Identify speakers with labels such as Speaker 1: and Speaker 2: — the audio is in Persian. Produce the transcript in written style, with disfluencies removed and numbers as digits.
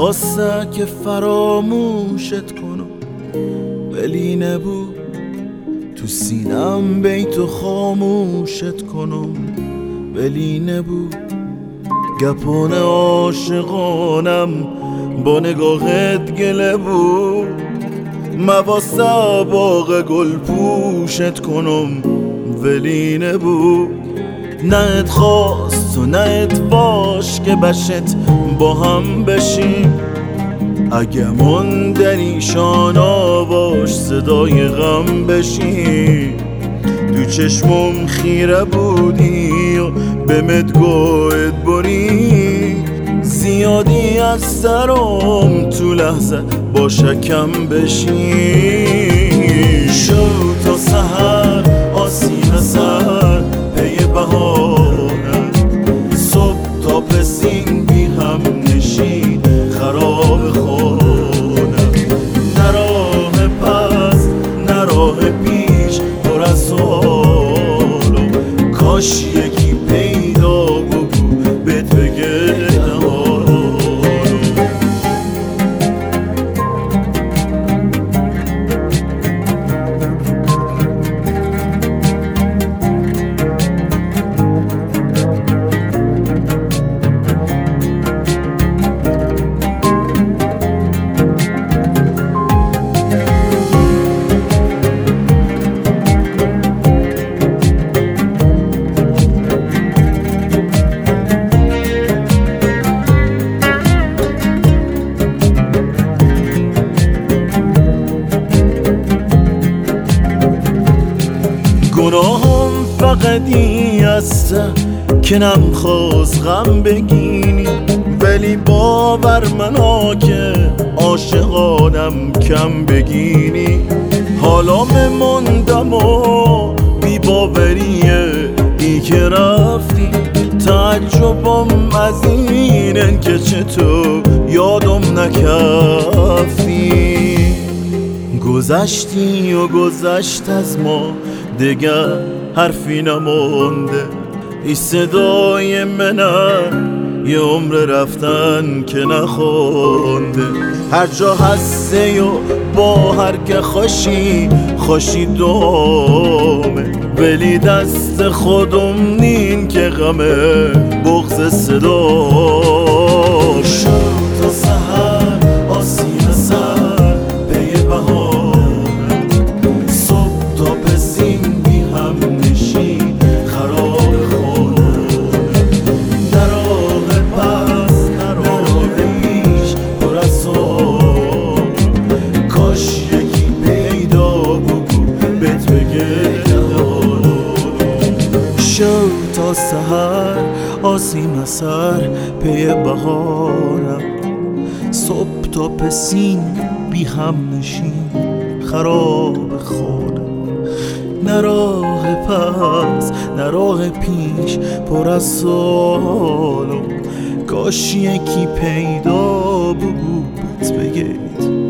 Speaker 1: نخواسته که فراموشت کنم، ولی نبود تو سینم بیتو خاموشت کنم، ولی نبود گپان عاشقانم با نگاهت گله بود. مواسه باغ گل پوشت کنم، ولی نبود. نه ات خواست و نه ات باش که بشت با هم بشیم. اگه مندنی شان آواش صدای غم بشیم. تو چشمم خیره بودی و به مدگوهت بری. زیادی از سرم تو لحظه با شکم بشی. شو تا سحر آسین سر پی بهارم، صبح تا پسین بی هم نشین خراب خونم. نه راه پس نه راه پیش پر از سوالو، کاش یکی پیدا بگو بهت بگه گناهم فقط این هسته که نمیخواست غم بگینی، ولی باور منا که عاشقانم کم بگینی. حالا مموندم و بی باوریه ای که رفتی. تعجبم از اینن که چطور یادم نکفتی. گذشتی و گذشت از ما دیگر حرفی نمونده. ای صدای منم یه عمر رفتن که نخونده. هر جا هسته و با هر که خوشی خوشی دومه، ولی دست خودم نین که غمه بغض صدا. شو تا سحر آسین سر پی بهارم، صبح تا پسین بی هم نشین خراب خونم. نه راه پس نه راه پیش پر از سوال، کاش یکی پیدا بگو بهت بگه شو تا سحر آسیم سر پی بهارم، صبح تا پسین بی هم نشین خراب خونم. نه راه پس نه راه پیش پر از سوالم، کاش یکی پیدا بود بهت بگید